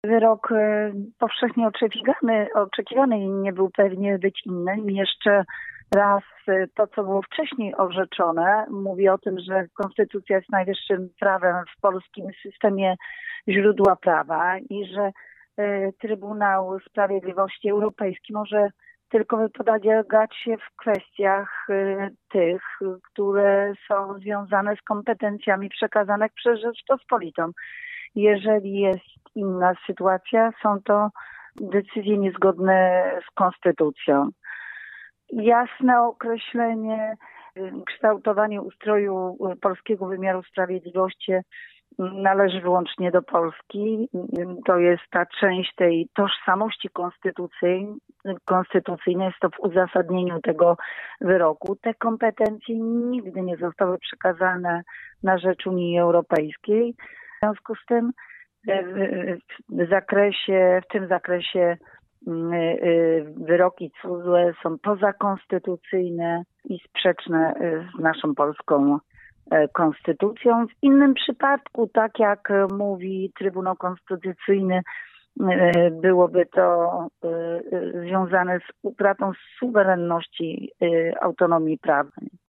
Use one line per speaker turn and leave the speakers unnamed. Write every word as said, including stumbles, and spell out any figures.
Wyrok e, powszechnie oczekiwany, oczekiwany i nie był pewnie być inny. Jeszcze raz e, to, co było wcześniej orzeczone, mówi o tym, że konstytucja jest najwyższym prawem w polskim systemie źródła prawa i że e, Trybunał Sprawiedliwości Europejski może tylko wypowiadać się w kwestiach e, tych, które są związane z kompetencjami przekazane przez Rzeczpospolitą. Jeżeli jest inna sytuacja, są to decyzje niezgodne z konstytucją. Jasne określenie, kształtowanie ustroju polskiego wymiaru sprawiedliwości należy wyłącznie do Polski. To jest ta część tej tożsamości konstytucyjnej. Konstytucyjnej jest to w uzasadnieniu tego wyroku. Te kompetencje nigdy nie zostały przekazane na rzecz Unii Europejskiej. W związku z tym w zakresie, w tym zakresie wyroki C U Z E są pozakonstytucyjne i sprzeczne z naszą polską konstytucją. W innym przypadku, tak jak mówi Trybunał Konstytucyjny, byłoby to związane z utratą suwerenności autonomii prawnej.